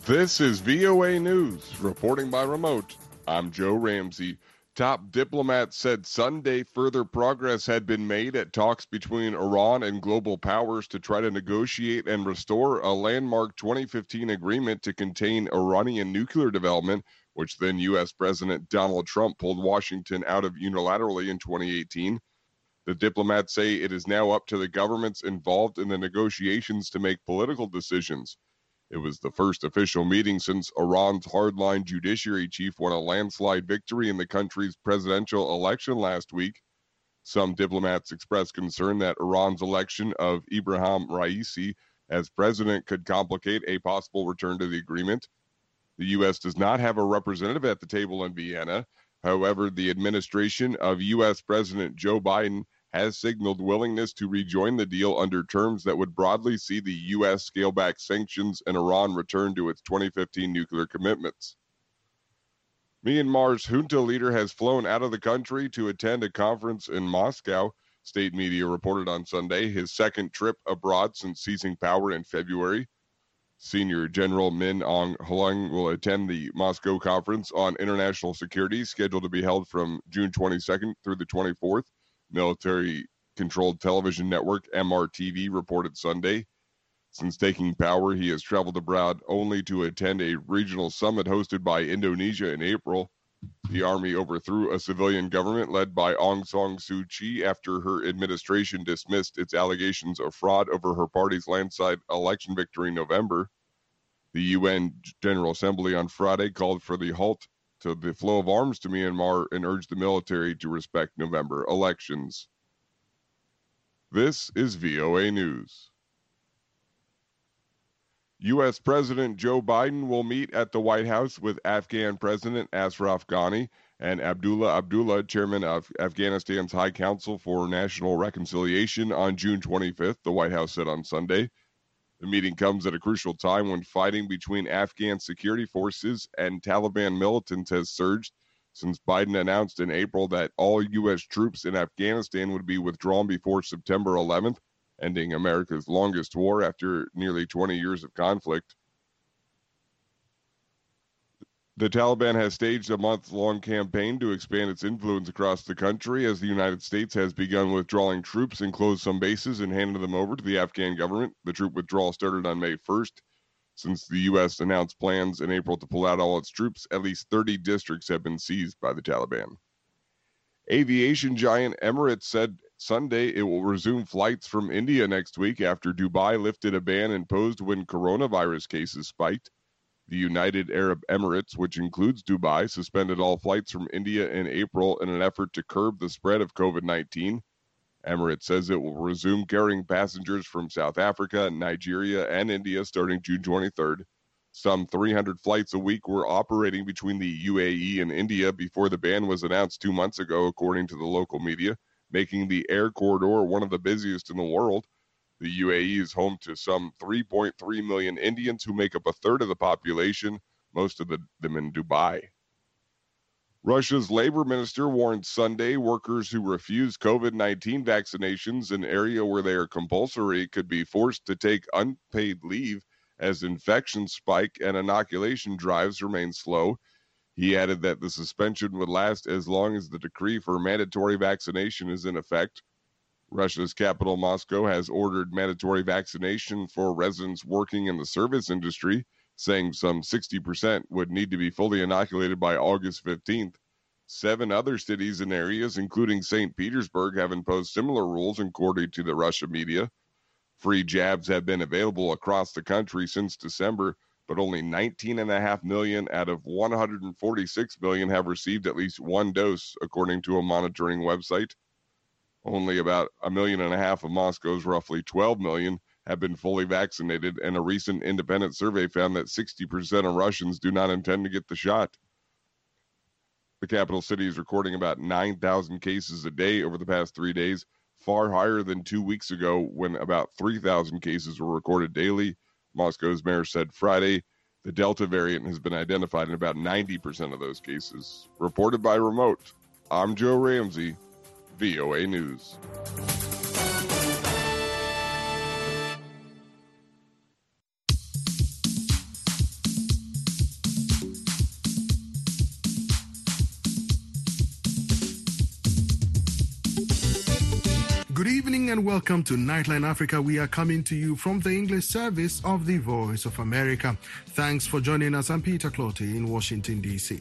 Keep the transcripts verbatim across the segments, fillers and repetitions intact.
This is V O A News, reporting by remote. I'm Joe Ramsey. Top diplomats said Sunday further progress had been made at talks between Iran and global powers to try to negotiate and restore a landmark twenty fifteen agreement to contain Iranian nuclear development, which then U S President Donald Trump pulled Washington out of unilaterally in twenty eighteen. The diplomats say it is now up to the governments involved in the negotiations to make political decisions. It was the first official meeting since Iran's hardline judiciary chief won a landslide victory in the country's presidential election last week. Some diplomats expressed concern that Iran's election of Ebrahim Raisi as president could complicate a possible return to the agreement. The U S does not have a representative at the table in Vienna. However, the administration of U S President Joe Biden has signaled willingness to rejoin the deal under terms that would broadly see the U S scale back sanctions and Iran return to its twenty fifteen nuclear commitments. Myanmar's junta leader has flown out of the country to attend a conference in Moscow. State media reported on Sunday his second trip abroad since seizing power in February. Senior General Min Aung Hlaing will attend the Moscow Conference on International Security, scheduled to be held from June twenty-second through the twenty-fourth. Military-controlled television network M R T V reported Sunday. Since taking power, he has traveled abroad only to attend a regional summit hosted by Indonesia in April. The army overthrew a civilian government led by Aung San Suu Kyi after her administration dismissed its allegations of fraud over her party's landslide election victory in November. The U N General Assembly on Friday called for the halt to the flow of arms to Myanmar and urged the military to respect November elections. This is V O A News. U S President Joe Biden will meet at the White House with Afghan President Ashraf Ghani and Abdullah Abdullah, chairman of Afghanistan's High Council for National Reconciliation, on June twenty-fifth, the White House said on Sunday. The meeting comes at a crucial time when fighting between Afghan security forces and Taliban militants has surged since Biden announced in April that all U S troops in Afghanistan would be withdrawn before September eleventh, ending America's longest war after nearly twenty years of conflict. The Taliban has staged a month-long campaign to expand its influence across the country as the United States has begun withdrawing troops and closed some bases and handed them over to the Afghan government. The troop withdrawal started on May first. Since the U S announced plans in April to pull out all its troops, at least thirty districts have been seized by the Taliban. Aviation giant Emirates said Sunday it will resume flights from India next week after Dubai lifted a ban imposed when coronavirus cases spiked. The United Arab Emirates, which includes Dubai, suspended all flights from India in April in an effort to curb the spread of COVID nineteen. Emirates says it will resume carrying passengers from South Africa, Nigeria, and India starting June twenty-third. Some three hundred flights a week were operating between the U A E and India before the ban was announced two months ago, according to the local media, making the air corridor one of the busiest in the world. The U A E is home to some three point three million Indians who make up a third of the population, most of the, them in Dubai. Russia's labor minister warned Sunday workers who refuse COVID nineteen vaccinations, an area where they are compulsory, could be forced to take unpaid leave as infections spike and inoculation drives remain slow. He added that the suspension would last as long as the decree for mandatory vaccination is in effect. Russia's capital, Moscow, has ordered mandatory vaccination for residents working in the service industry, saying some sixty percent would need to be fully inoculated by August fifteenth. Seven other cities and areas, including Saint Petersburg, have imposed similar rules, according to the Russia media. Free jabs have been available across the country since December, but only nineteen point five million out of one hundred forty-six million have received at least one dose, according to a monitoring website. Only about a million and a half of Moscow's roughly twelve million have been fully vaccinated, and a recent independent survey found that sixty percent of Russians do not intend to get the shot. The capital city is recording about nine thousand cases a day over the past three days, far higher than two weeks ago when about three thousand cases were recorded daily. Moscow's mayor said Friday the Delta variant has been identified in about ninety percent of those cases. Reported by remote, I'm Joe Ramsey, V O A News. evening and welcome to Nightline Africa. We are coming to you from the English service of the Voice of America. Thanks for joining us. I'm Peter Clote in Washington, D C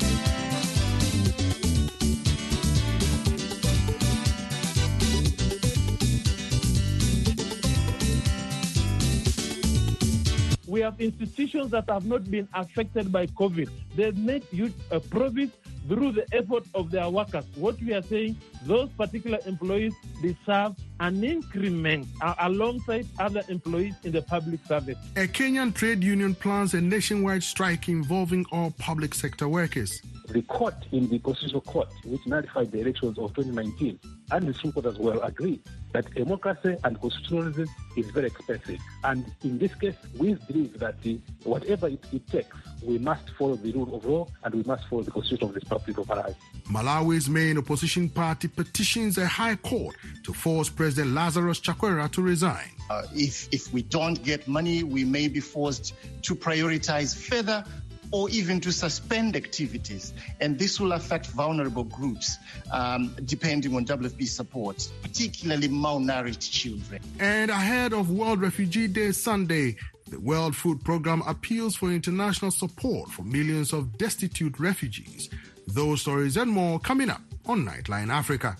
We have institutions that have not been affected by COVID. They've made huge uh, profit through the effort of their workers. What we are saying, those particular employees deserve an increment uh, alongside other employees in the public service. A Kenyan trade union plans a nationwide strike involving all public sector workers. The court in the Constitutional Court, which nullified the elections of twenty nineteen, and the Supreme Court as well, agreed that democracy and constitutionalism is very expensive. And in this case, we believe that the, whatever it, it takes, we must follow the rule of law and we must follow the Constitution of the Republic of Malawi. Malawi's main opposition party petitions a high court to force President Lazarus Chakwera to resign. Uh, if, if we don't get money, we may be forced to prioritize further or even to suspend activities. And this will affect vulnerable groups, um, depending on W F P support, particularly malnourished children. And ahead of World Refugee Day Sunday, the World Food Programme appeals for international support for millions of destitute refugees. Those stories and more coming up on Nightline Africa.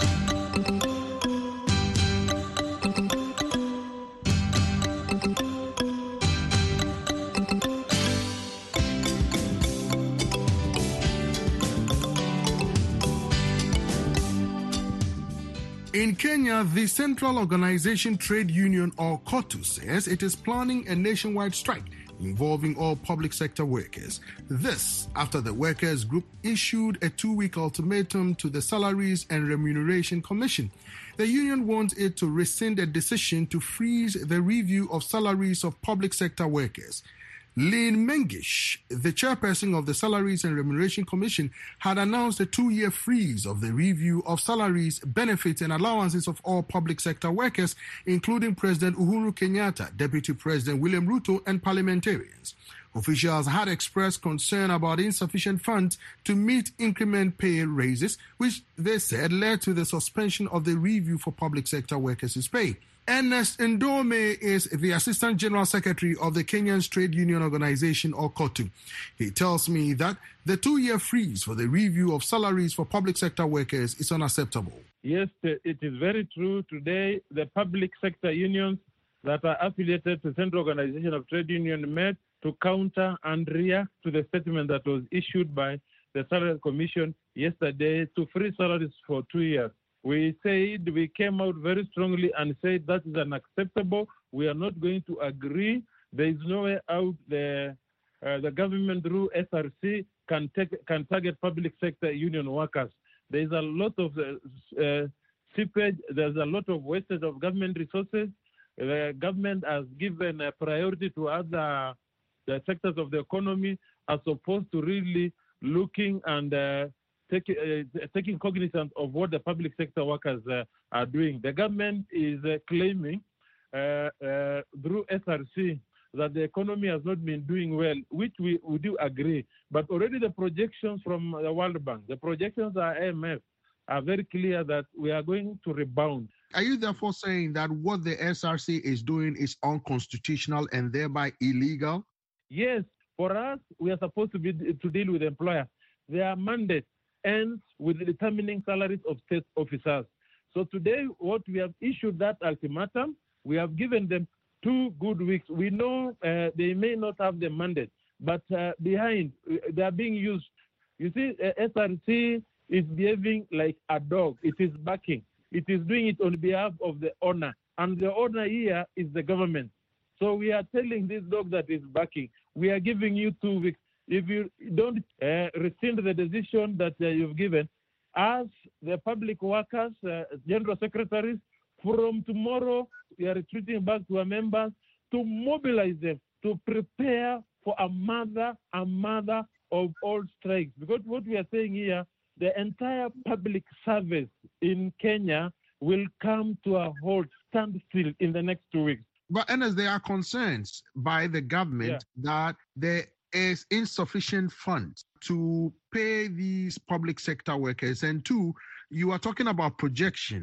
In Kenya, the Central Organization Trade Union, or KOTU, says it is planning a nationwide strike involving all public sector workers. This after the workers' group issued a two-week ultimatum to the Salaries and Remuneration Commission. The union wants it to rescind a decision to freeze the review of salaries of public sector workers. Lynn Mengish, the chairperson of the Salaries and Remuneration Commission, had announced a two-year freeze of the review of salaries, benefits and allowances of all public sector workers, including President Uhuru Kenyatta, Deputy President William Ruto and parliamentarians. Officials had expressed concern about insufficient funds to meet increment pay raises, which they said led to the suspension of the review for public sector workers' pay. Ernest Ndome is the Assistant General Secretary of the Kenyan Trade Union Organization, or KOTU. He tells me that the two-year freeze for the review of salaries for public sector workers is unacceptable. Yes, it is very true. Today, the public sector unions that are affiliated to the Central Organization of Trade Union met to counter and react to the statement that was issued by the Salary Commission yesterday to freeze salaries for two years. We said, we came out very strongly and said that is unacceptable. We are not going to agree. There is no way out. The, uh, the government through S R C can, take, can target public sector union workers. There is a lot of uh, uh, seepage. There's a lot of wastage of government resources. The government has given a priority to other the sectors of the economy as opposed to really looking and uh, Take, uh, taking cognizance of what the public sector workers uh, are doing. The government is uh, claiming uh, uh, through S R C that the economy has not been doing well, which we, we do agree. But already the projections from the World Bank, the projections of I M F are very clear that we are going to rebound. Are you therefore saying that what the S R C is doing is unconstitutional and thereby illegal? Yes. For us, we are supposed to be to deal with employers. Their mandate ends with determining salaries of state officers. So today, what we have issued that ultimatum, we have given them two good weeks. We know uh, they may not have the mandate, but uh, behind, they are being used. You see, uh, S R C is behaving like a dog. It is barking. It is doing it on behalf of the owner. And the owner here is the government. So we are telling this dog that is barking, we are giving you two weeks. If you don't uh, rescind the decision that uh, you've given, as the public workers, uh, general secretaries, from tomorrow, we are retreating back to our members to mobilize them to prepare for a mother, a mother of all strikes. Because what we are saying here, the entire public service in Kenya will come to a halt, standstill in the next two weeks. But and as there are concerns by the government yeah. that there is insufficient funds to pay these public sector workers. And two, you are talking about projection.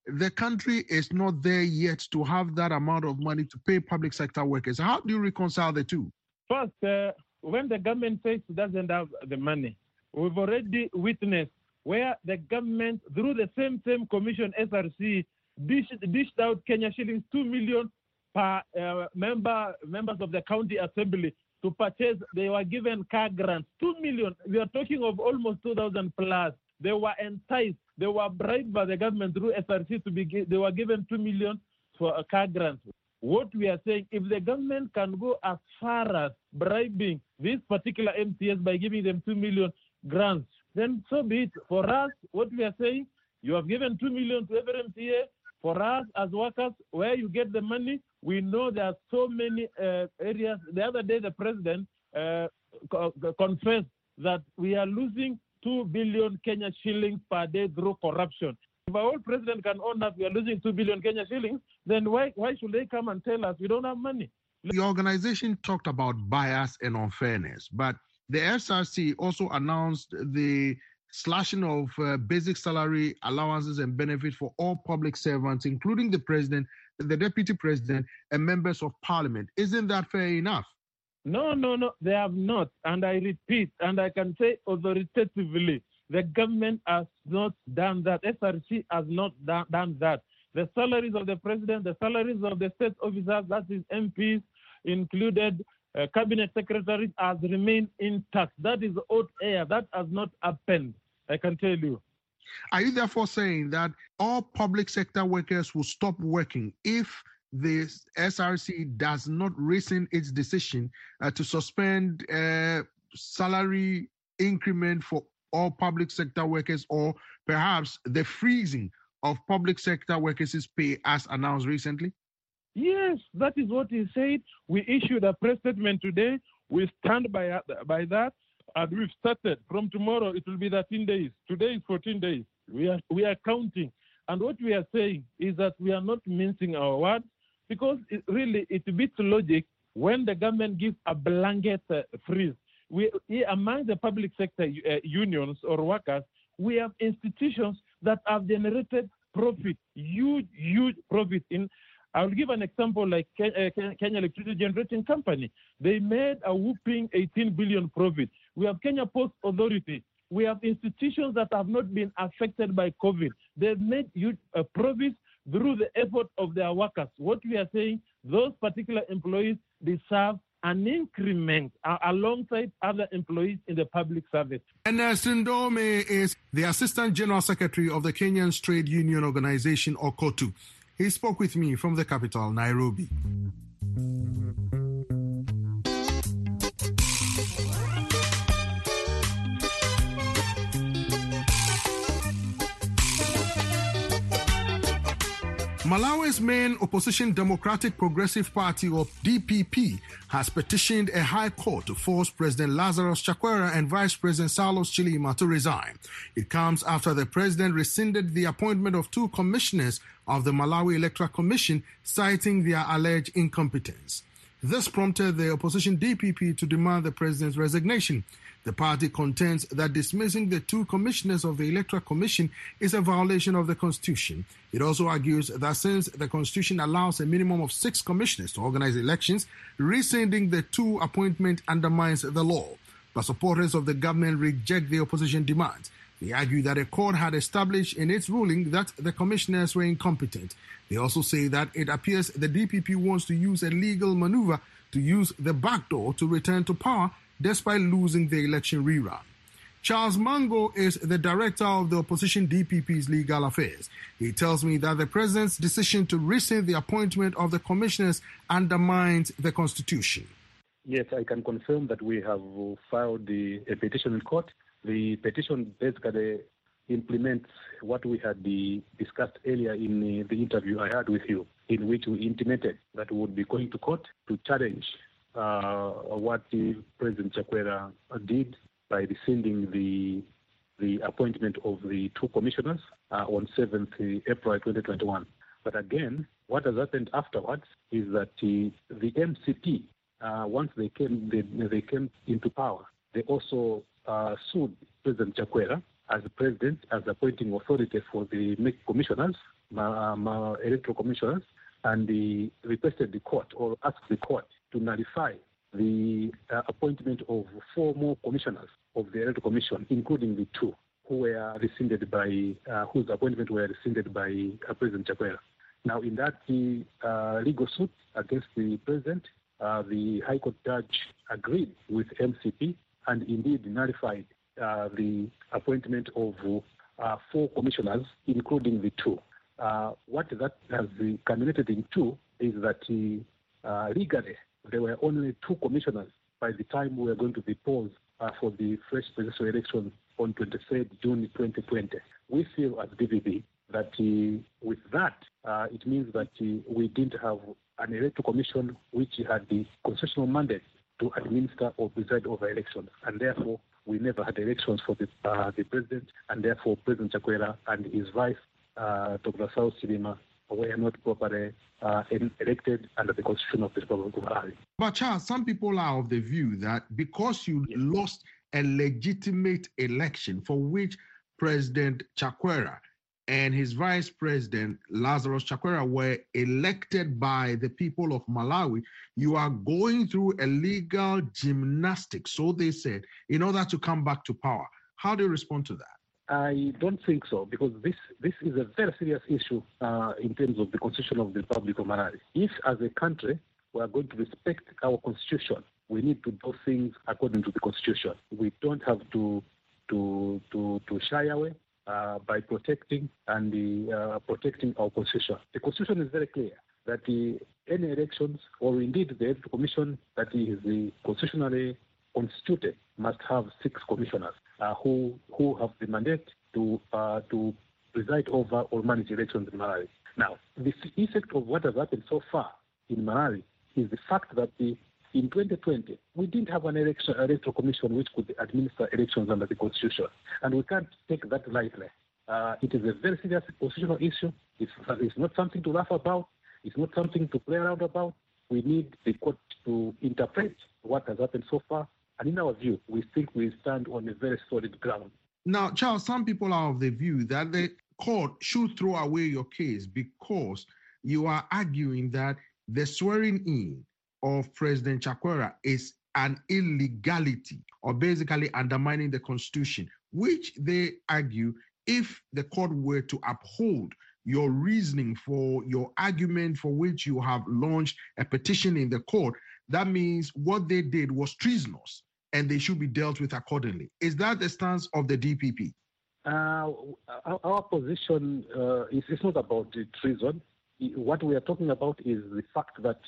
the country is not there yet to have that amount of money to pay public sector workers. How do you reconcile the two? First, uh, when the government says it doesn't have the money, we've already witnessed where the government, through the same same commission, S R C, dished, dished out Kenya shillings two million per uh, member members of the county assembly to purchase. They were given car grants, two million. We are talking of almost two thousand plus. They were enticed. They were bribed by the government through S R C to be. They were given two million for a car grant. What we are saying, if the government can go as far as bribing these particular M C S by giving them two million grants, then so be it. For us, what we are saying, you have given two million to every M C A. For us as workers, where you get the money, we know there are so many uh, areas. The other day, the president uh, co- confessed that we are losing two billion Kenya shillings per day through corruption. If our old president can own that we are losing two billion Kenya shillings, then why, why should they come and tell us we don't have money? The organization talked about bias and unfairness, but the S R C also announced the slashing of uh, basic salary allowances and benefits for all public servants, including the president, the deputy president, and members of parliament. Isn't that fair enough? No, no, no, they have not. And I repeat, and I can say authoritatively, the government has not done that. S R C has not done, done that. The salaries of the president, the salaries of the state officers, that is M Ps, included uh, cabinet secretaries, has remained intact. That is hot air. That has not happened, I can tell you. Are you therefore saying that all public sector workers will stop working if the S R C does not rescind its decision uh, to suspend uh, salary increment for all public sector workers, or perhaps the freezing of public sector workers' pay as announced recently? Yes, that is what he said. We issued a press statement today. We stand by, by that, and we've started. From tomorrow, it will be thirteen days. Today is fourteen days. We are, we are counting. And what we are saying is that we are not mincing our words, because it really it beats logic when the government gives a blanket uh, freeze. We, among the public sector uh, unions or workers, we have institutions that have generated profit, huge, huge profit. In, I'll give an example like Kenya, Kenya Electricity Generating Company. They made a whopping eighteen billion profit. We have Kenya Post Authority. We have institutions that have not been affected by COVID. They've made huge uh, profits through the effort of their workers. What we are saying, those particular employees deserve an increment uh, alongside other employees in the public service. And uh, Sindome is the Assistant General Secretary of the Kenyan Trade Union Organization, or KOTU. He spoke with me from the capital, Nairobi. Malawi's main opposition Democratic Progressive Party, or D P P, has petitioned a high court to force President Lazarus Chakwera and Vice President Saulos Chilima to resign. It comes after the president rescinded the appointment of two commissioners of the Malawi Electoral Commission, citing their alleged incompetence. This prompted the opposition D P P to demand the president's resignation. The party contends that dismissing the two commissioners of the Electoral Commission is a violation of the Constitution. It also argues that since the Constitution allows a minimum of six commissioners to organize elections, rescinding the two appointment undermines the law. But supporters of the government reject the opposition demands. They argue that a court had established in its ruling that the commissioners were incompetent. They also say that it appears the D P P wants to use a legal maneuver to use the back door to return to power despite losing the election rerun. Charles Mango is the director of the opposition D P P's legal affairs. He tells me that the president's decision to rescind the appointment of the commissioners undermines the Constitution. Yes, I can confirm that we have filed the, a petition in court. The petition basically implements what we had the, discussed earlier in the, the interview I had with you, in which we intimated that we would be going to court to challenge uh, what the President Chakwera did by rescinding the the appointment of the two commissioners uh, on seventh April twenty twenty-one. But again, what has happened afterwards is that uh, the M C P, uh, once they came they, they came into power, they also uh, sued President Chakwera as the president, as appointing authority for the commissioners, um, uh, electoral commissioners and the, requested the court or asked the court to nullify the uh, appointment of four more commissioners of the Electoral Commission, including the two who were rescinded by, uh, whose appointment were rescinded by uh, President Chakwera. Now, in that uh, legal suit against the president, uh, the High Court judge agreed with M C P and indeed nullified uh, the appointment of uh, four commissioners, including the two. Uh, what that has culminated into is that uh, legally there were only two commissioners by the time we were going to be paused uh, for the fresh presidential election on twenty-third June twenty twenty. We feel as D P P that uh, with that, uh, it means that uh, we didn't have an electoral commission which had the constitutional mandate to administer or preside over elections, and therefore we never had elections for the, uh, the president, and therefore President Chakwera and his vice, uh, Doctor Cyrus Chilima, were not properly uh, elected under the Constitution of the Republic of Malawi. But Charles, some people are of the view that because you yes. lost a legitimate election for which President Chakwera and his vice president, Lazarus Chakwera, were elected by the people of Malawi, you are going through a legal gymnastics, so they said, in order to come back to power. How do you respond to that? I don't think so, because this, this is a very serious issue uh, in terms of the Constitution of the Republic of Malawi. If, as a country, we are going to respect our Constitution, we need to do things according to the Constitution. We don't have to to to, to shy away uh, by protecting and the, uh, protecting our Constitution. The Constitution is very clear that the, any elections, or indeed the Electoral Commission that is the constitutionally constituted, must have six commissioners uh, who who have the mandate to uh, to preside over or manage elections in Malawi. Now, the effect of what has happened so far in Malawi is the fact that the, in twenty twenty, we didn't have an election, electoral commission which could administer elections under the Constitution, and we can't take that lightly. Uh, it is a very serious constitutional issue. It's, it's not something to laugh about. It's not something to play around about. We need the court to interpret what has happened so far. And in our view, we think we stand on a very solid ground. Now, Charles, some people are of the view that the court should throw away your case because you are arguing that the swearing in of President Chakwera is an illegality, or basically undermining the Constitution, which they argue if the court were to uphold your reasoning for your argument for which you have launched a petition in the court, that means what they did was treasonous and they should be dealt with accordingly. Is that the stance of the D P P? Uh, our, our position uh, is it's not about the treason. What we are talking about is the fact that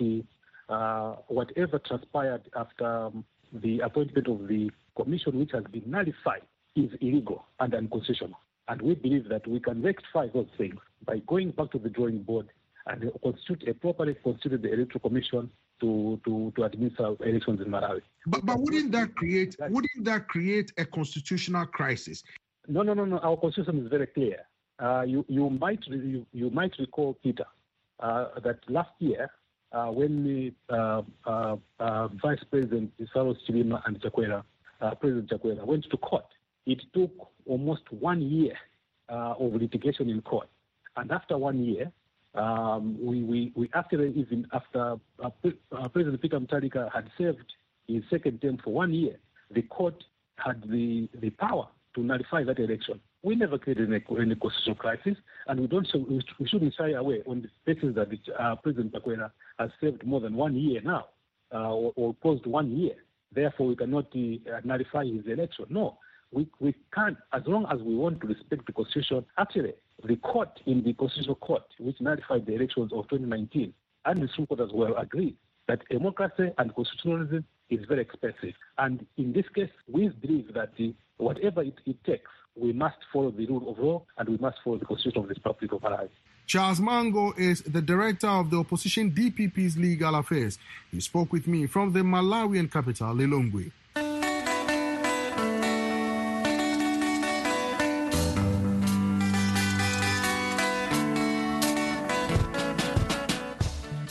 uh, whatever transpired after um, the appointment of the commission, which has been nullified, is illegal and unconstitutional. And we believe that we can rectify those things by going back to the drawing board and constitute a properly constituted electoral commission to, to, to administer elections in Malawi. But but wouldn't that create wouldn't that create a constitutional crisis? No, no, no, no. Our constitution is very clear. Uh, you you might you, you might recall, Peter, uh, that last year uh, when the uh, uh, uh, Vice President Cyrus Chilima and Chakwera, uh, President Chakwera, went to court, it took almost one year uh, of litigation in court, and after one year. Um, we, we, we actually, even after uh, uh, President Peter Mutharika had served his second term for one year, the court had the, the power to nullify that election. We never created any, any constitutional crisis, and we don't we shouldn't shy away on the basis that the, uh, President Chakwera has served more than one year now, uh, or, or close to one year. Therefore, we cannot uh, nullify his election. No, we, we can't, as long as we want to respect the Constitution. Actually, the court in the Constitutional Court, which nullified the elections of twenty nineteen, and the Supreme Court as well agreed that democracy and constitutionalism is very expensive. And in this case, we believe that the, whatever it, it takes, we must follow the rule of law and we must follow the Constitution of the Republic of Malawi. Charles Mango is the director of the opposition D P P's Legal Affairs. He spoke with me from the Malawian capital, Lilongwe. In Zambia,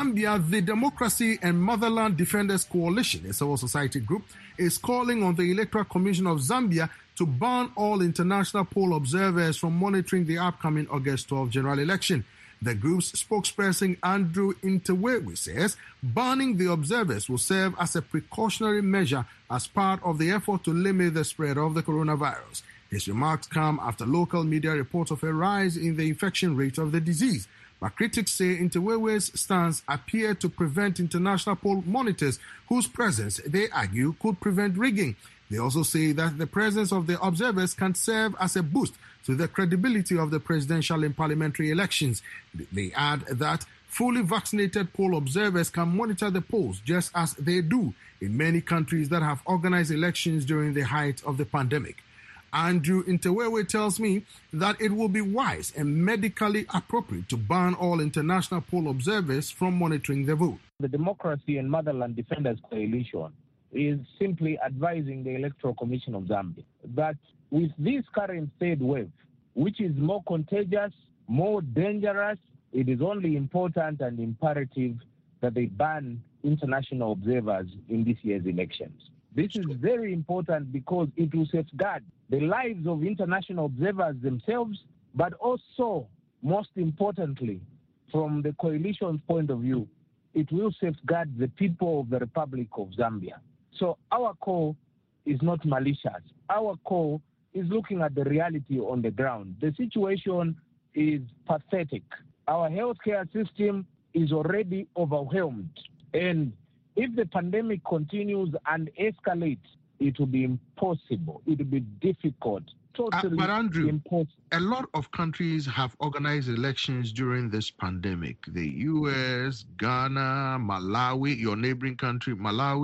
Zambia, the Democracy and Motherland Defenders Coalition, a civil society group, is calling on the Electoral Commission of Zambia to ban all international poll observers from monitoring the upcoming August twelfth general election. The group's spokesperson, Andrew Intewewe, says banning the observers will serve as a precautionary measure as part of the effort to limit the spread of the coronavirus. His remarks come after local media reports of a rise in the infection rate of the disease. But critics say Intewewe's stance appeared to prevent international poll monitors whose presence, they argue, could prevent rigging. They also say that the presence of the observers can serve as a boost to the credibility of the presidential and parliamentary elections. They add that fully vaccinated poll observers can monitor the polls just as they do in many countries that have organized elections during the height of the pandemic. Andrew Intewewe tells me that it will be wise and medically appropriate to ban all international poll observers from monitoring the vote. The Democracy and Motherland Defenders Coalition is simply advising the Electoral Commission of Zambia that with this current third wave, which is more contagious, more dangerous, it is only important and imperative that they ban international observers in this year's elections. This is very important because it will safeguard the lives of international observers themselves, but also, most importantly, from the coalition's point of view, it will safeguard the people of the Republic of Zambia. So our call is not malicious. Our call is looking at the reality on the ground. The situation is pathetic. Our healthcare system is already overwhelmed. And if the pandemic continues and escalates, it will be impossible. It will be difficult. Totally uh, but Andrew, impossible. A lot of countries have organized elections during this pandemic. The U S, Ghana, Malawi, your neighboring country, Malawi.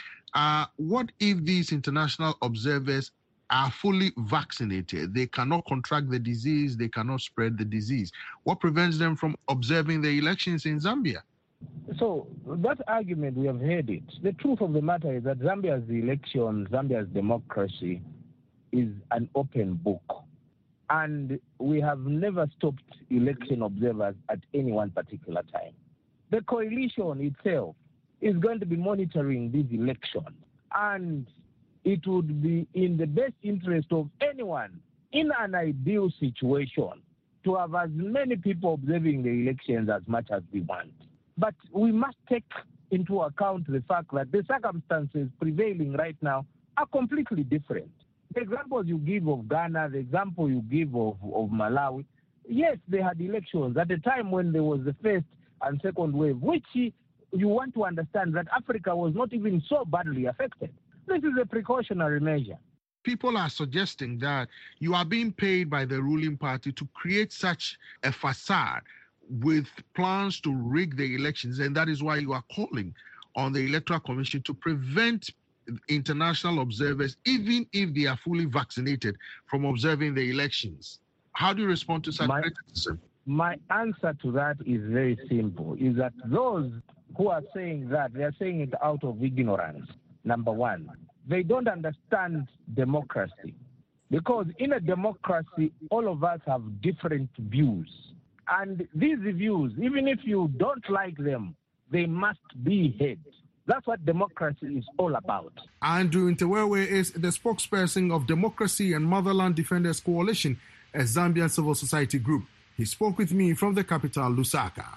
Uh, what if these international observers are fully vaccinated? They cannot contract the disease. They cannot spread the disease. What prevents them from observing the elections in Zambia? So that argument, we have heard it. The truth of the matter is that Zambia's election, Zambia's democracy is an open book. And we have never stopped election observers at any one particular time. The coalition itself is going to be monitoring these elections. And it would be in the best interest of anyone in an ideal situation to have as many people observing the elections as much as we want. But we must take into account the fact that the circumstances prevailing right now are completely different. The examples you give of Ghana, the example you give of, of Malawi, yes, they had elections at a time when there was the first and second wave, which you want to understand that Africa was not even so badly affected. This is a precautionary measure. People are suggesting that you are being paid by the ruling party to create such a facade with plans to rig the elections, and that is why you are calling on the Electoral Commission to prevent international observers, even if they are fully vaccinated, from observing the elections. How do you respond to such criticism? My answer to that is very simple, is that those who are saying that, they are saying it out of ignorance, number one. They don't understand democracy. Because in a democracy, all of us have different views. And these views, even if you don't like them, they must be heard. That's what democracy is all about. Andrew Intewewe is the spokesperson of Democracy and Motherland Defenders Coalition, a Zambian civil society group. He spoke with me from the capital, Lusaka.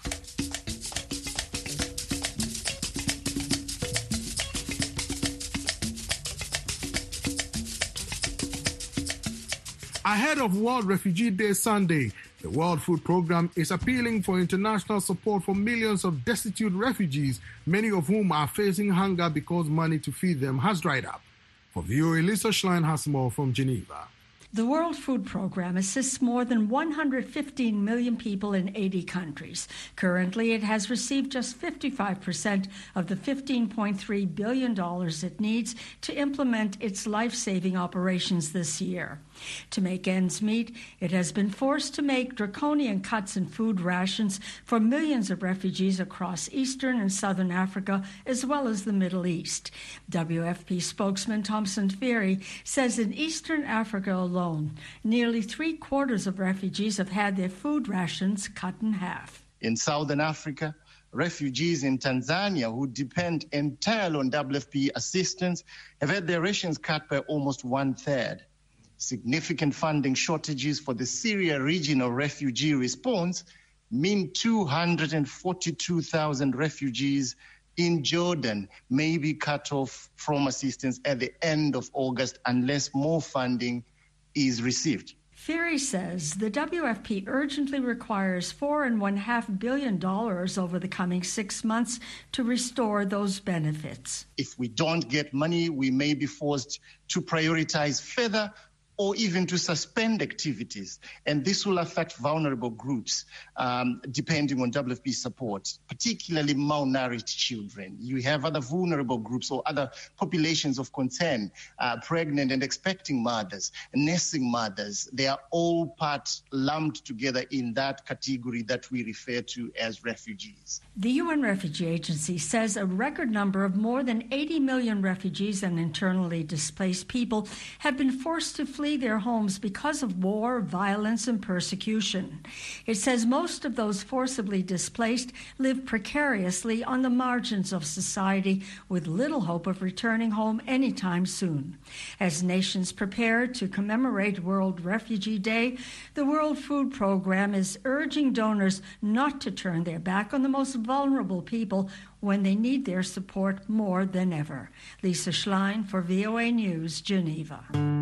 Ahead of World Refugee Day Sunday, the World Food Programme is appealing for international support for millions of destitute refugees, many of whom are facing hunger because money to feed them has dried up. For V O A, Lisa Schlein has more from Geneva. The World Food Programme assists more than one hundred fifteen million people in eighty countries. Currently, it has received just fifty-five percent of the fifteen point three billion dollars it needs to implement its life-saving operations this year. To make ends meet, it has been forced to make draconian cuts in food rations for millions of refugees across Eastern and Southern Africa, as well as the Middle East. W F P spokesman Thomson Ferry says in Eastern Africa alone, nearly three-quarters of refugees have had their food rations cut in half. In Southern Africa, refugees in Tanzania who depend entirely on W F P assistance have had their rations cut by almost one third. Significant funding shortages for the Syria regional refugee response mean two hundred forty-two thousand refugees in Jordan may be cut off from assistance at the end of August unless more funding is received. Fury says the W F P urgently requires four and one half billion dollars over the coming six months to restore those benefits. If we don't get money, we may be forced to prioritize further or even to suspend activities. And this will affect vulnerable groups, um, depending on W F P support, particularly malnourished children. You have other vulnerable groups or other populations of concern, uh, pregnant and expecting mothers, nursing mothers. They are all part lumped together in that category that we refer to as refugees. The U N Refugee Agency says a record number of more than eighty million refugees and internally displaced people have been forced to flee their homes because of war, violence, and persecution. It says most of those forcibly displaced live precariously on the margins of society with little hope of returning home anytime soon. As nations prepare to commemorate World Refugee Day, the World Food Program is urging donors not to turn their back on the most vulnerable people when they need their support more than ever. Lisa Schlein for V O A News, Geneva.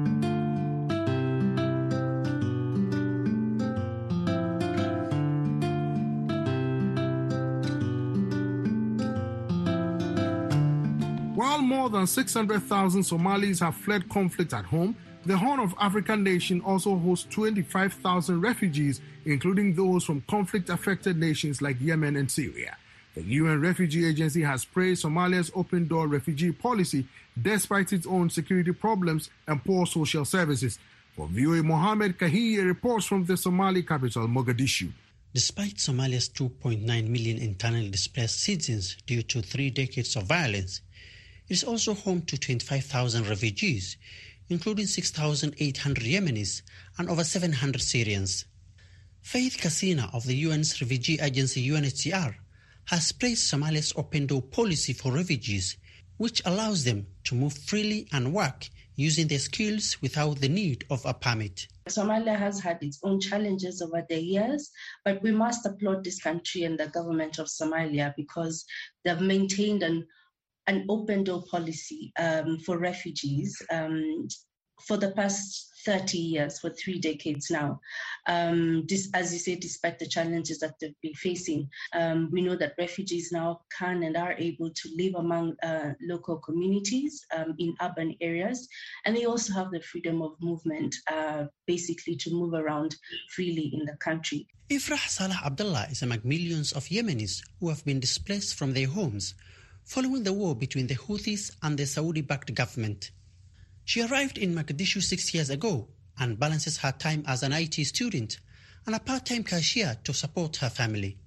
While more than six hundred thousand Somalis have fled conflict at home, the Horn of Africa nation also hosts twenty-five thousand refugees, including those from conflict-affected nations like Yemen and Syria. The U N Refugee Agency has praised Somalia's open-door refugee policy despite its own security problems and poor social services. For V O A, Mohammed Kahiye reports from the Somali capital, Mogadishu. Despite Somalia's two point nine million internally displaced citizens due to three decades of violence, it is also home to twenty-five thousand refugees, including six thousand eight hundred Yemenis and over seven hundred Syrians. Faith Kasina of the U N's refugee agency U N H C R has praised Somalia's open-door policy for refugees, which allows them to move freely and work using their skills without the need of a permit. Somalia has had its own challenges over the years, but we must applaud this country and the government of Somalia because they've maintained an an open door policy um, for refugees um, for the past thirty years, for three decades now. Um, this, as you say, despite the challenges that they've been facing, um, we know that refugees now can and are able to live among uh, local communities um, in urban areas, and they also have the freedom of movement, uh, basically to move around freely in the country. Ifrah Salah Abdullah is among millions of Yemenis who have been displaced from their homes following the war between the Houthis and the Saudi-backed government. She arrived in Mogadishu six years ago and balances her time as an I T student and a part-time cashier to support her family.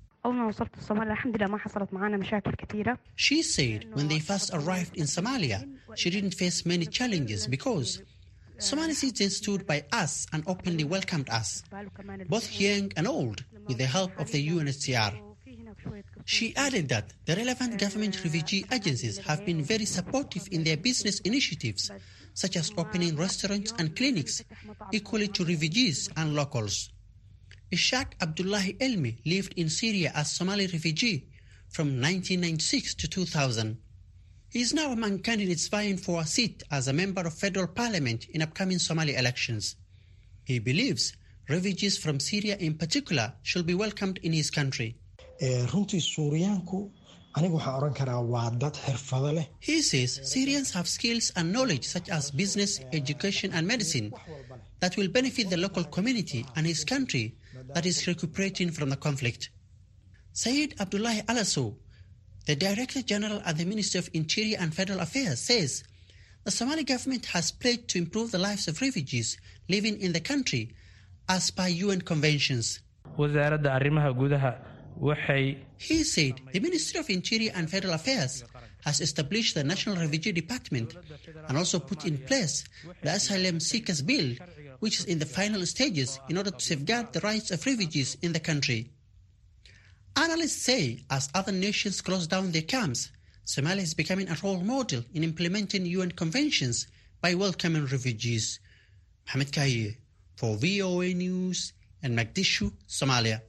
She said when they first arrived in Somalia, she didn't face many challenges because Somali citizens stood by us and openly welcomed us, both young and old, with the help of the U N H C R. She added that the relevant government refugee agencies have been very supportive in their business initiatives, such as opening restaurants and clinics, equally to refugees and locals. Ishaq Abdullahi Elmi lived in Syria as Somali refugee from nineteen ninety-six to two thousand. He is now among candidates vying for a seat as a member of federal parliament in upcoming Somali elections. He believes refugees from Syria in particular should be welcomed in his country. He says Syrians have skills and knowledge such as business, education and medicine that will benefit the local community and his country that is recuperating from the conflict. Saeed Abdullahi Alasso, the Director General at the Ministry of Interior and Federal Affairs, says the Somali government has pledged to improve the lives of refugees living in the country as per U N conventions. He said the Ministry of Interior and Federal Affairs has established the National Refugee Department and also put in place the Asylum Seekers Bill, which is in the final stages in order to safeguard the rights of refugees in the country. Analysts say as other nations close down their camps, Somalia is becoming a role model in implementing U N conventions by welcoming refugees. Mohamed Kaye for V O A News in Mogadishu, Somalia.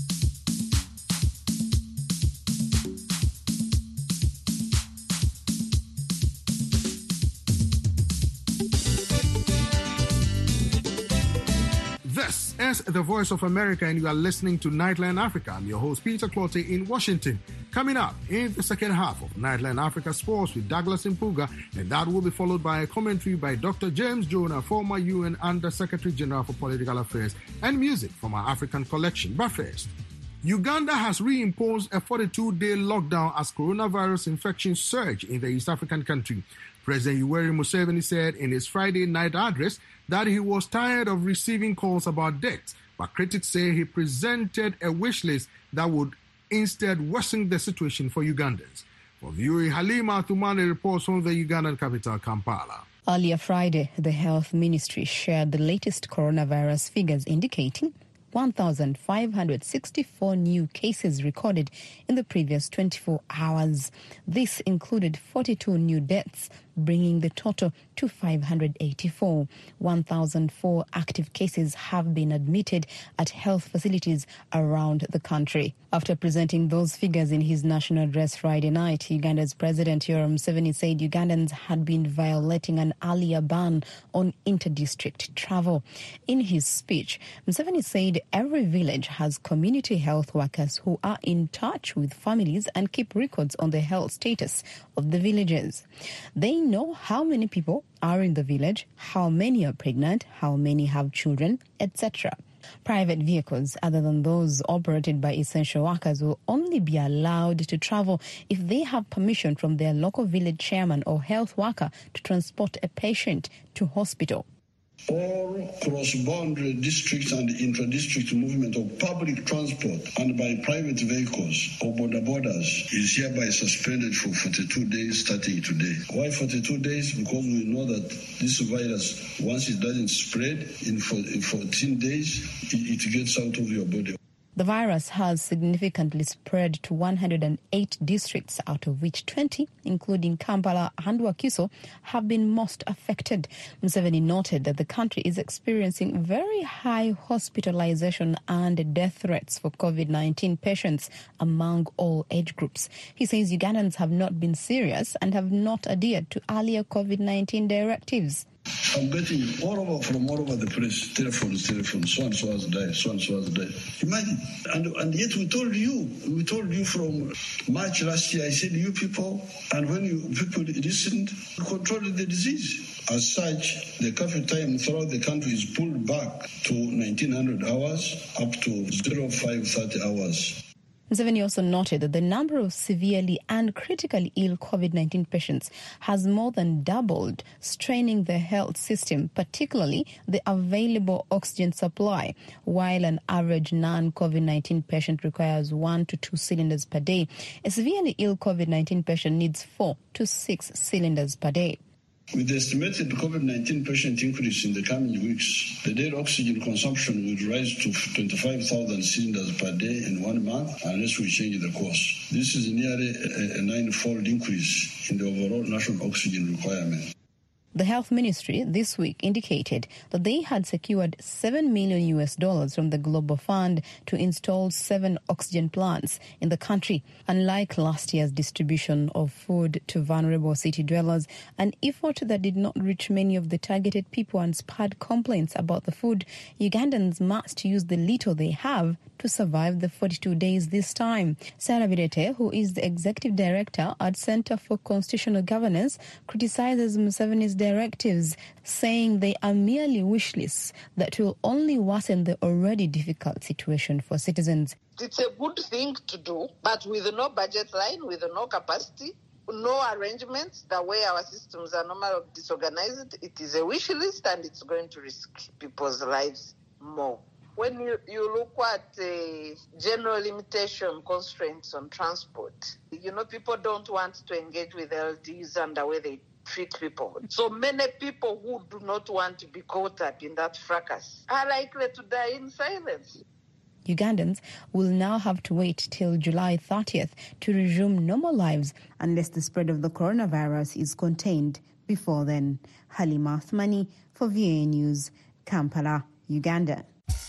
This is the Voice of America, and you are listening to Nightline Africa. I'm your host, Peter Clottey in Washington. Coming up in the second half of Nightline Africa Sports with Douglas Mpuga, and that will be followed by a commentary by Doctor James Jonah, former U N Under-Secretary General for Political Affairs, and music from our African collection. But first, Uganda has reimposed a forty-two day lockdown as coronavirus infections surge in the East African country. President Yoweri Museveni said in his Friday night address that he was tired of receiving calls about deaths, but critics say he presented a wish list that would instead worsen the situation for Ugandans. For V O A, Halima Athumani reports from the Ugandan capital, Kampala. Earlier Friday, the Health Ministry shared the latest coronavirus figures indicating one thousand five hundred sixty-four new cases recorded in the previous twenty-four hours. This included forty-two new deaths, bringing the total to five hundred eighty-four. one thousand four active cases have been admitted at health facilities around the country. After presenting those figures in his national address Friday night, Uganda's President Yoweri Museveni said Ugandans had been violating an earlier ban on inter-district travel. In his speech, Museveni said every village has community health workers who are in touch with families and keep records on the health status of the villagers. They know how many people are in the village, how many are pregnant, how many have children, et cetera. Private vehicles other than those operated by essential workers will only be allowed to travel if they have permission from their local village chairman or health worker to transport a patient to hospital. All cross-boundary district and intra-district movement of public transport and by private vehicles or border borders is hereby suspended for forty-two days starting today. Why forty-two days? Because we know that this virus, once it doesn't spread, in fourteen days, it gets out of your body. The virus has significantly spread to one hundred eight districts, out of which twenty, including Kampala and Wakiso, have been most affected. Museveni noted that the country is experiencing very high hospitalization and death rates for COVID nineteen patients among all age groups. He says Ugandans have not been serious and have not adhered to earlier COVID nineteen directives. I'm getting all over from all over the place, telephones, telephones, so and so has died, so and so has died. Imagine. And, and yet we told you, we told you from March last year, I said, you people, and when you people listened, controlled the disease. As such, the curfew time throughout the country is pulled back to nineteen hundred hours up to zero five thirty hours. Museveni also noted that the number of severely and critically ill COVID nineteen patients has more than doubled, straining the health system, particularly the available oxygen supply. While an average non-COVID nineteen patient requires one to two cylinders per day, a severely ill COVID nineteen patient needs four to six cylinders per day. With the estimated COVID nineteen patient increase in the coming weeks, the daily oxygen consumption will rise to twenty-five thousand cylinders per day in one month unless we change the course. This is nearly a, a nine-fold increase in the overall national oxygen requirement. The Health Ministry this week indicated that they had secured seven million U S dollars from the Global Fund to install seven oxygen plants in the country. Unlike last year's distribution of food to vulnerable city dwellers, an effort that did not reach many of the targeted people and spurred complaints about the food, Ugandans must use the little they have to survive the forty-two days this time. Sarah Birete, who is the Executive Director at Center for Constitutional Governance, criticizes Museveni's directives, saying they are merely wish lists that will only worsen the already difficult situation for citizens. It's a good thing to do, but with no budget line, with no capacity, no arrangements, the way our systems are normally disorganized, it is a wish list and it's going to risk people's lives more. When you, you look at uh, general limitation constraints on transport, you know, people don't want to engage with L Ds and the way they treat people. So many people who do not want to be caught up in that fracas are likely to die in silence. Ugandans will now have to wait till July thirtieth to resume normal lives unless the spread of the coronavirus is contained before then. Halima Athmani for V A News, Kampala, Uganda.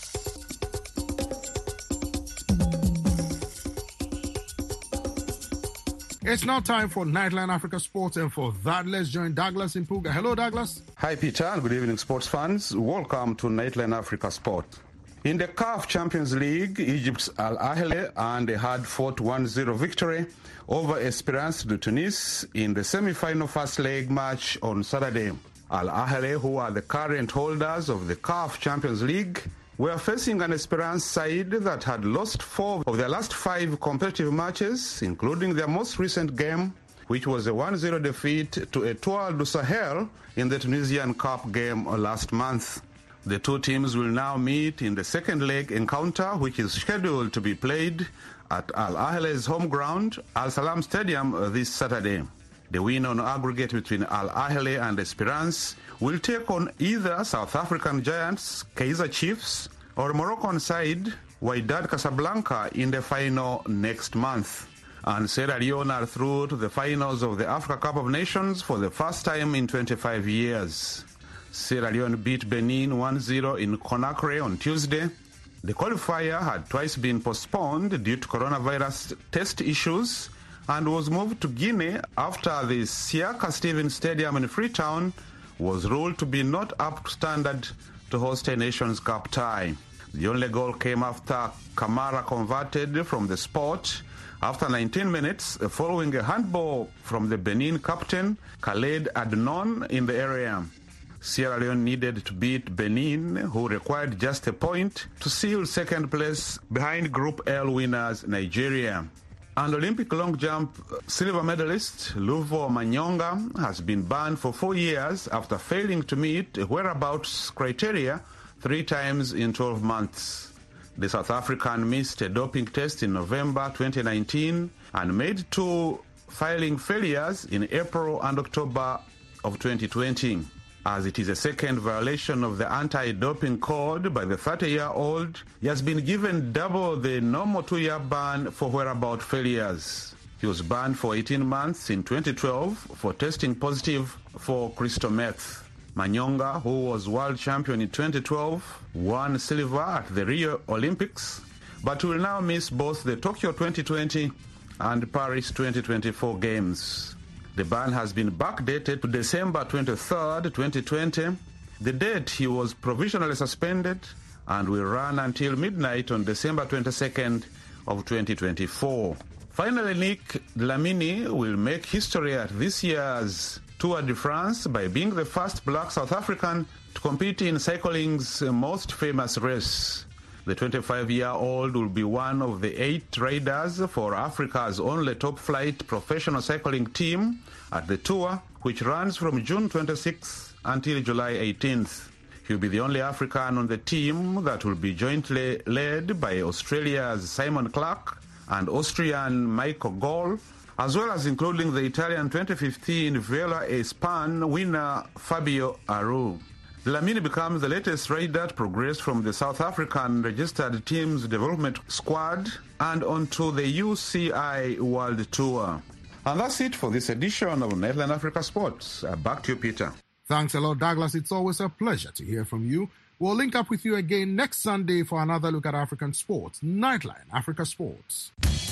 It's now time for Nightline Africa Sports, and for that, let's join Douglas Impuga. Hello, Douglas. Hi, Peter, and good evening, sports fans. Welcome to Nightline Africa Sport. In the C A F Champions League, Egypt's Al Ahly and a hard-fought one zero victory over Esperance de Tunis in the semi-final first leg match on Saturday. Al Ahly, who are the current holders of the C A F Champions League, were facing an Esperance side that had lost four of their last five competitive matches, including their most recent game, which was a one zero defeat to Etoile du Sahel in the Tunisian Cup game last month. The two teams will now meet in the second leg encounter, which is scheduled to be played at Al Ahly's home ground, Al Salam Stadium, this Saturday. The win on aggregate between Al Ahly and Esperance will take on either South African giants Kaizer Chiefs or Moroccan side Wydad Casablanca in the final next month. And Sierra Leone are through to the finals of the Africa Cup of Nations for the first time in twenty-five years. Sierra Leone beat Benin one zero in Conakry on Tuesday. The qualifier had twice been postponed due to coronavirus test issues and was moved to Guinea after the Siaka Stevens Stadium in Freetown was ruled to be not up to standard to host a Nations Cup tie. The only goal came after Kamara converted from the spot after nineteen minutes following a handball from the Benin captain Khaled Adnon in the area. Sierra Leone needed to beat Benin, who required just a point to seal second place behind Group L winners Nigeria. And Olympic long jump silver medalist Luvo Manyonga has been banned for four years after failing to meet whereabouts criteria three times in twelve months. The South African missed a doping test in November twenty nineteen and made two filing failures in April and October of twenty twenty. As it is a second violation of the anti-doping code by the thirty-year-old, he has been given double the normal two-year ban for whereabout failures. He was banned for eighteen months in twenty twelve for testing positive for crystal meth. Manyonga, who was world champion in twenty twelve, won silver at the Rio Olympics, but will now miss both the Tokyo twenty twenty and Paris twenty twenty-four games. The ban has been backdated to December twenty-third, twenty twenty, the date he was provisionally suspended, and will run until midnight on December twenty-second of twenty twenty-four. Finally, Nick Dlamini will make history at this year's Tour de France by being the first black South African to compete in cycling's most famous race. The twenty-five-year-old will be one of the eight riders for Africa's only top-flight professional cycling team at the Tour, which runs from June twenty-sixth until July eighteenth. He'll be the only African on the team that will be jointly led by Australia's Simon Clarke and Austrian Michael Gall, as well as including the Italian twenty fifteen Vuelta a Spain winner Fabio Aru. Dlamini becomes the latest rider to progress from the South African registered team's development squad and onto the U C I World Tour. And that's it for this edition of Nightline Africa Sports. Uh, back to you, Peter. Thanks a lot, Douglas. It's always a pleasure to hear from you. We'll link up with you again next Sunday for another look at African sports. Nightline Africa Sports.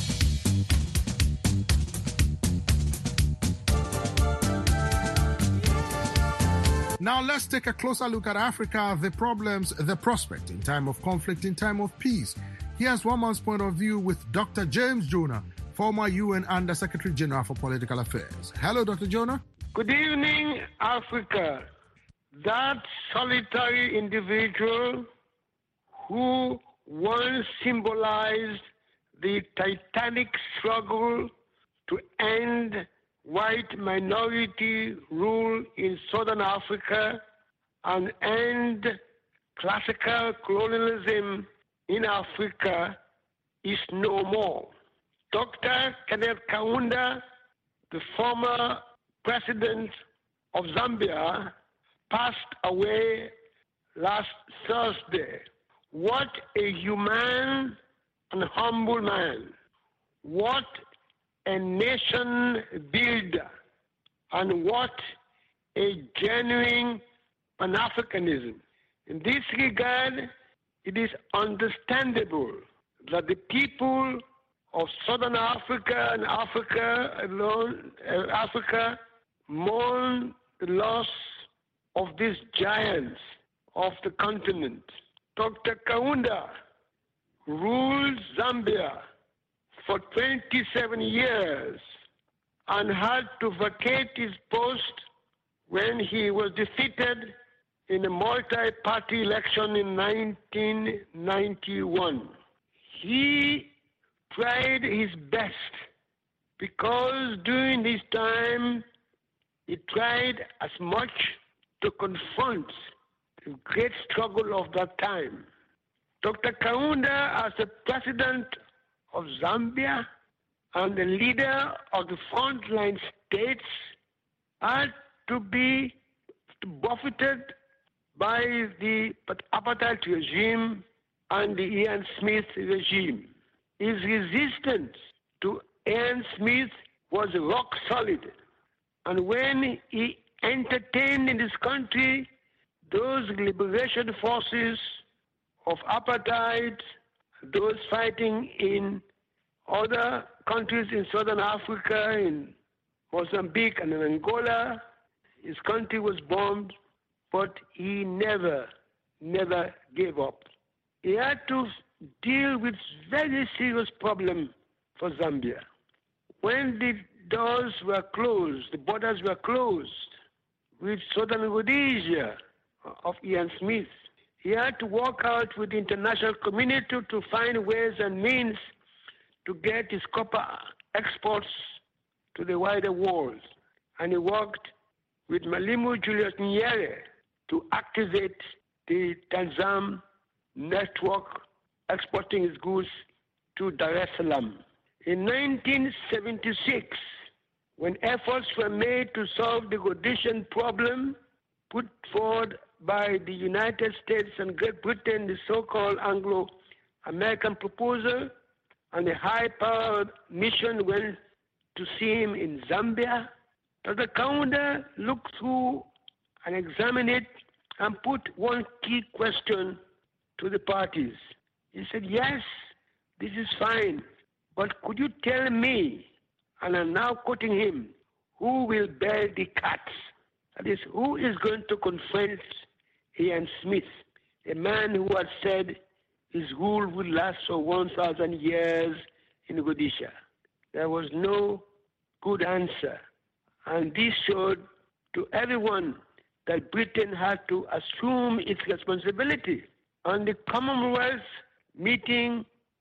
Now let's take a closer look at Africa, the problems, the prospect in time of conflict, in time of peace. Here's one man's point of view with Doctor James Jonah, former U N Under-Secretary General for Political Affairs. Hello, Doctor Jonah. Good evening, Africa. That solitary individual who once symbolized the titanic struggle to end white minority rule in Southern Africa and end classical colonialism in Africa is no more. Doctor Kenneth Kaunda, the former president of Zambia, passed away last Thursday. What a humane and humble man. What a nation builder. And what a genuine Pan-Africanism. In this regard, it is understandable that the people of Southern Africa and Africa alone, uh, Africa mourn the loss of these giants of the continent. Doctor Kaunda ruled Zambia for twenty-seven years and had to vacate his post when he was defeated in a multi-party election in nineteen ninety-one. He tried his best because during this time he tried as much to confront the great struggle of that time. Doctor Kaunda, as the president of Zambia and the leader of the frontline states, had to be buffeted by the apartheid regime and the Ian Smith regime. His resistance to Ian Smith was rock solid. And when he entertained in this country those liberation forces of apartheid, those fighting in other countries in Southern Africa, in Mozambique and in Angola, his country was bombed, but he never, never gave up. He had to deal with very serious problem for Zambia. When the doors were closed, the borders were closed with Southern Rhodesia of Ian Smith, he had to work out with the international community to find ways and means to get his copper exports to the wider world. And he worked with Mwalimu Julius Nyerere to activate the Tanzam network exporting his goods to Dar es Salaam. In nineteen seventy-six, when efforts were made to solve the Rhodesian problem put forward by the United States and Great Britain, the so-called Anglo-American proposal, and a high-powered mission went to see him in Zambia, Doctor Kaunda looked through and examined it and put one key question to the parties. He said, yes, this is fine, but could you tell me, and I'm now quoting him, who will bear the cuts? That is, who is going to confront Ian Smith, a man who had said his rule would last for one thousand years in Rhodesia. There was no good answer. And this showed to everyone that Britain had to assume its responsibility. And the Commonwealth meeting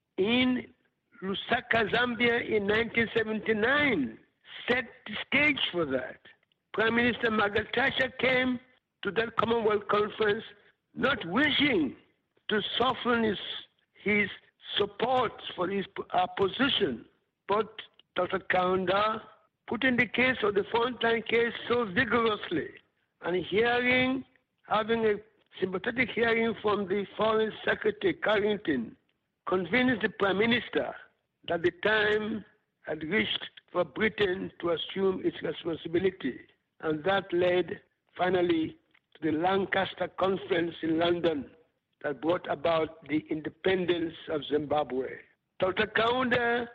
in Lusaka, Zambia in nineteen seventy-nine set the stage for that. Prime Minister Margaret Thatcher came to that Commonwealth conference not wishing to soften his, his support for his uh, position, but Doctor Kaunda put in the case of the frontline case so vigorously, and hearing, having a sympathetic hearing from the Foreign Secretary Carrington, convinced the Prime Minister that the time had reached for Britain to assume its responsibility. And that led finally to the Lancaster Conference in London that brought about the independence of Zimbabwe. Doctor Kaunda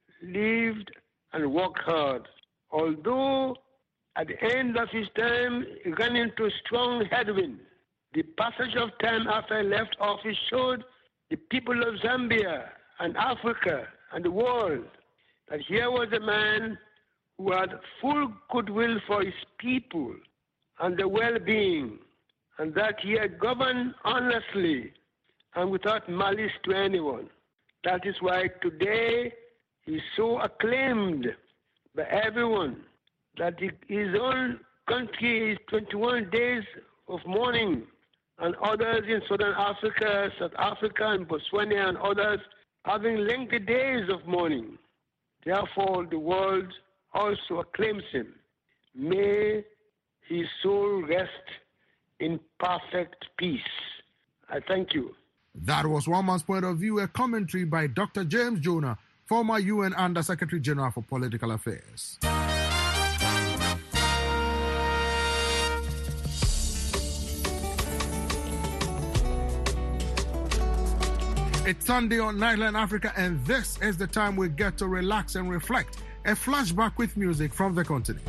lived and worked hard, although at the end of his time he ran into strong headwinds. The passage of time after he left office showed the people of Zambia and Africa and the world that here was a man who had full goodwill for his people and their well-being, and that he had governed honestly and without malice to anyone. That is why today he is so acclaimed by everyone that his own country is twenty-one days of mourning, and others in Southern Africa, South Africa, and Botswana, and others having lengthy days of mourning. Therefore, the world also acclaims him. May his soul rest in perfect peace. I thank you. That was One Man's Point of View, a commentary by Doctor James Jonah, former U N Under-Secretary General for Political Affairs. It's Sunday on Nightline Africa, and this is the time we get to relax and reflect. A flashback with music from the continent.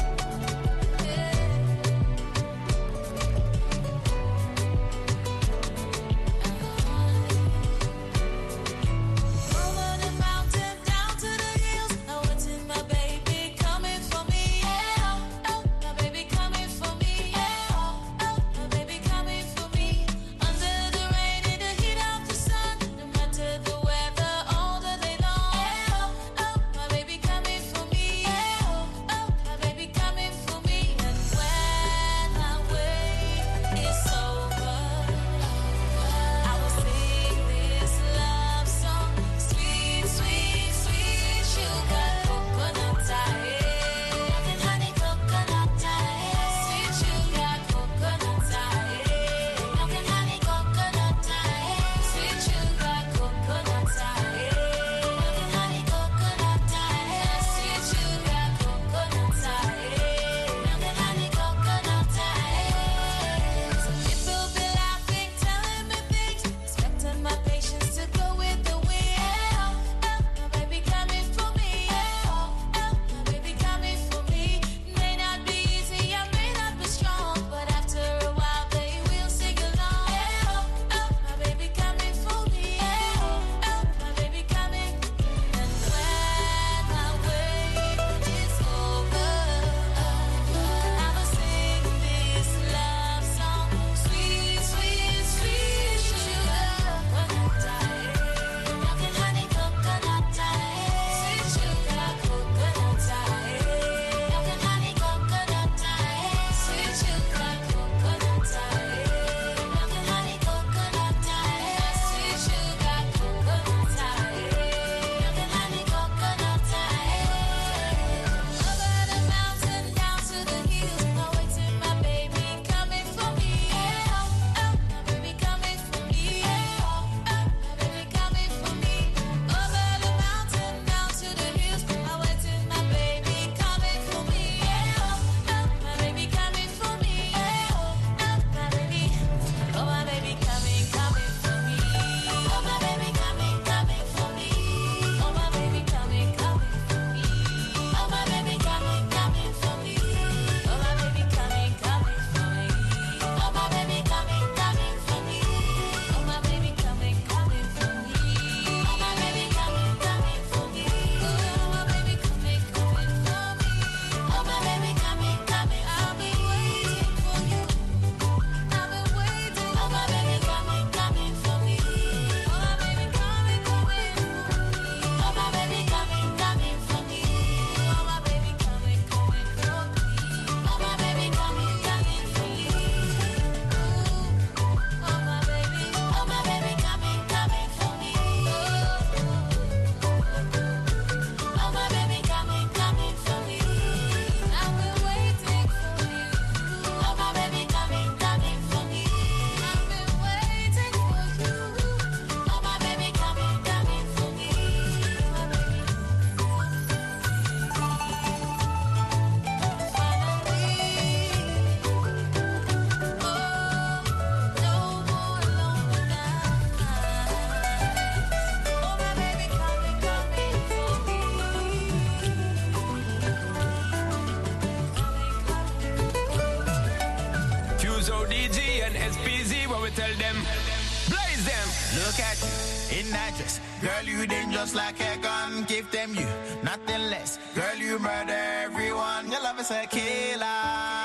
tell them, blaze them. Look at you in that dress, girl, you dangerous like a gun. Give them you nothing less, girl, you murder everyone. Your love is a killer,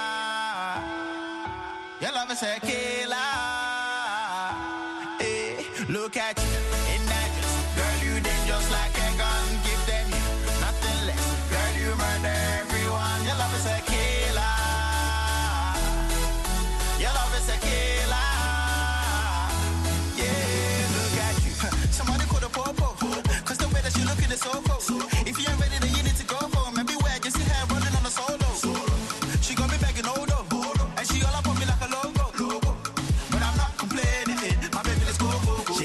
your love is a killer. Hey, look at you in that dress, girl, you dangerous like a gun. Give them you nothing less, girl, you murder everyone. Your love is a killer, your love is a killer. Somebody call the popo, cause the way that she looking is so cool. If you ain't ready, then you need to go for maybe where I can see her running on a solo. She got me begging Odo, and she all up on me like a logo. But I'm not complaining, my baby, let's go, go, go.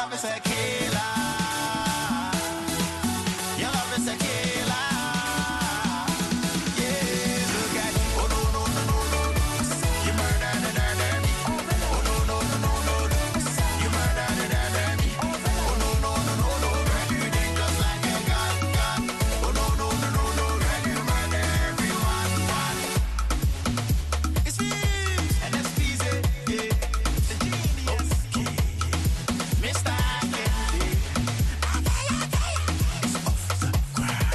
love is a killer. Your love is a killer. Yeah, look at it. Oh no no no no no. You murder the murder me. Oh no no no no no. You murder the murder me. Oh no no no no no. Girl, you dangerous like a gun gun. Oh no no no no no. Girl, you murder everyone. One. It's me and it's easy. Yeah, the genius. Mister Candy. It's off the ground.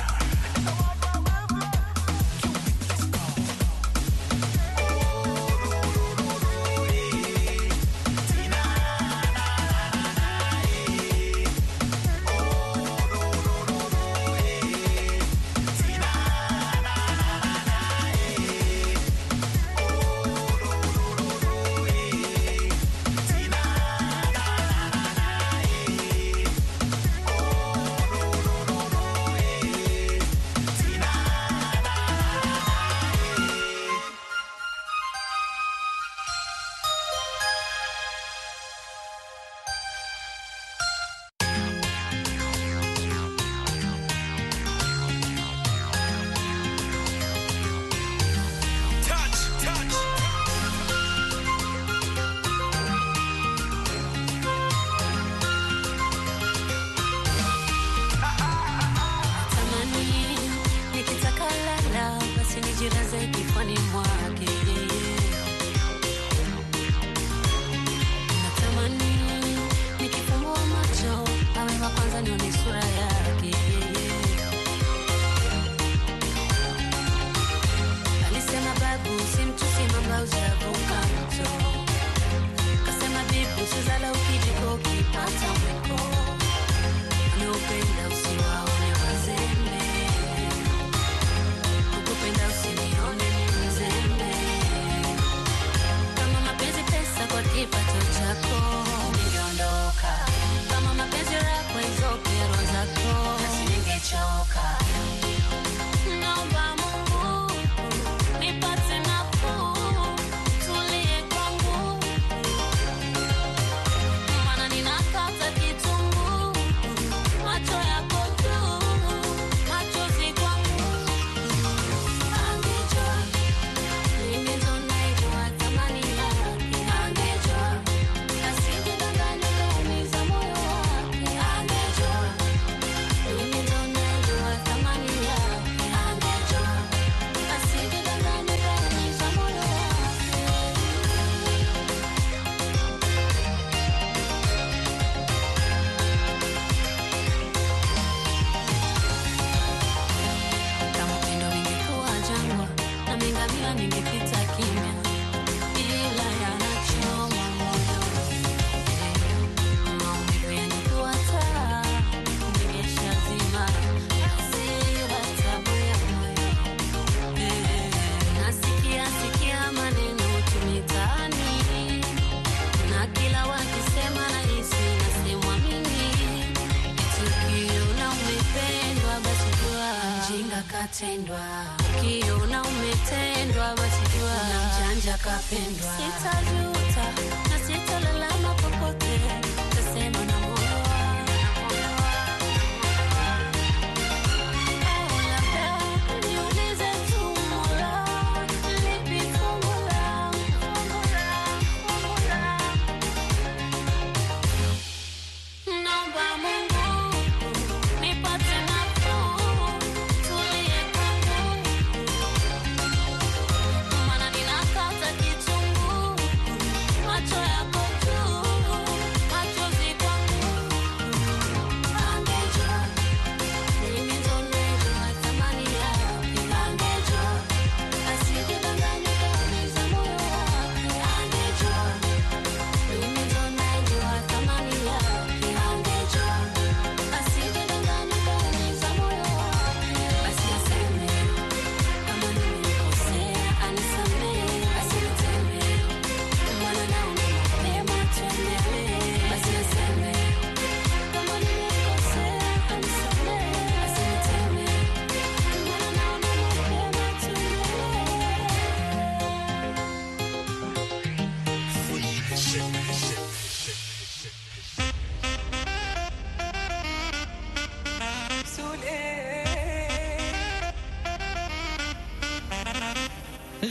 Ukiona umetendwa basi jua unamjanja kapendwa. Sitajuta na sitalalama popote, tasema na moyo wangu. Niulize tu Mola, lipi fungu langu, fungu langu, fungu langu. Naomba Mungu nipate nafuu, tulie kwangu, maana ninakata kitunguu, macho yako juu.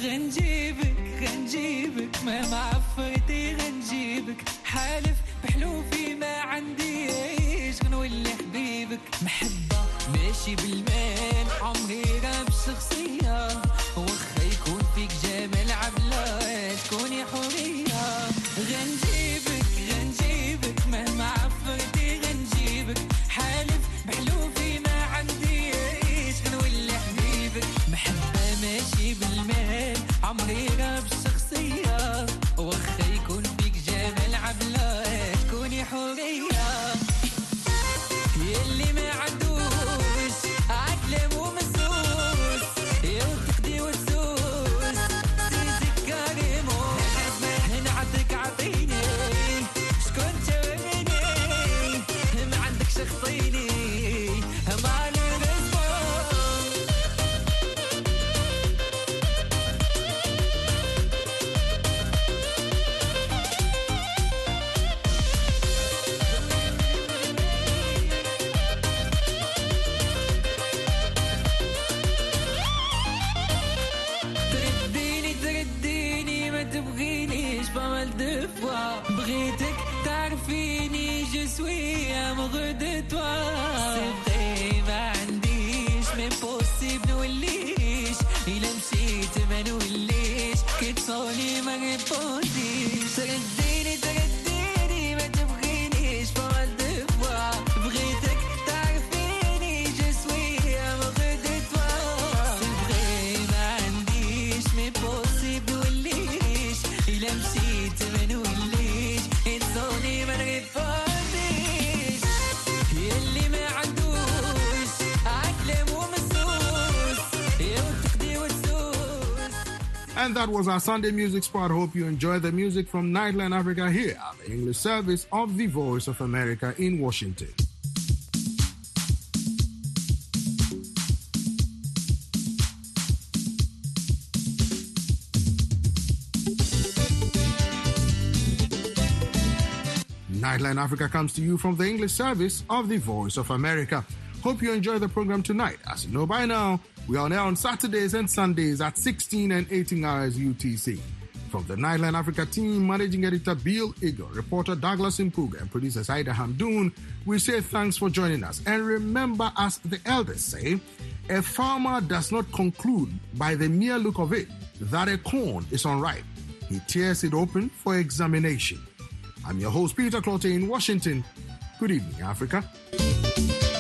غنجيبك غنجيبك ما معفرتي غنجيبك حالف بحلوفي ما عنديش غنولي حبيبك محبة ماشي بالمال عمري غاب شخصية وخا يكون فيك جمال عبلاش كوني حرية غنجيبك غنجيبك مهما عفرتي غنجيبك حالف بحلوفي ما عنديش غنولي حبيبك محبة ماشي بالمال عمري غاب الشخصية وخا يكون فيك جمال عبلاش كوني حرية يلي ما عندوش عقل ومسوس يوتقدي وتسوس سيزك كريموس نعطيك عطيني شكون توريني ما عندكش خطيني ما ترديني ترديني ما تبغينيش بمال دفوا بغيتك تعرفيني جو سوي امغ دو توا سي ما عنديش مي بوسيبل نوليش الا مشيت ما نوليش كتصوني ما ريبونديش ترديني ترديني ما تبغينيش بمال دفوا بغيتك تعرفيني جو سوي امغ دو توا سي ما عنديش مي بوسيبل نوليش الا مشيت ما نوليش كتصوني ما ريبونديش يلي ما عندوش عقل ومسوس يوتقدي وتسوس. And that was our Sunday music spot. Hope you enjoyed the music from Nightline Africa here at the English service of the Voice of America in Washington. Nightline Africa comes to you from the English service of the Voice of America. Hope you enjoy the program tonight. As you know by now, we are now on Saturdays and Sundays at sixteen and eighteen hours U T C. From the Nightline Africa team, Managing Editor Bill Eagle, reporter Douglas Impuga, and producer Saida Hamdoon, we say thanks for joining us. And remember, as the elders say, a farmer does not conclude by the mere look of it that a corn is unripe. He tears it open for examination. I'm your host, Peter Clotte in Washington. Good evening, Africa.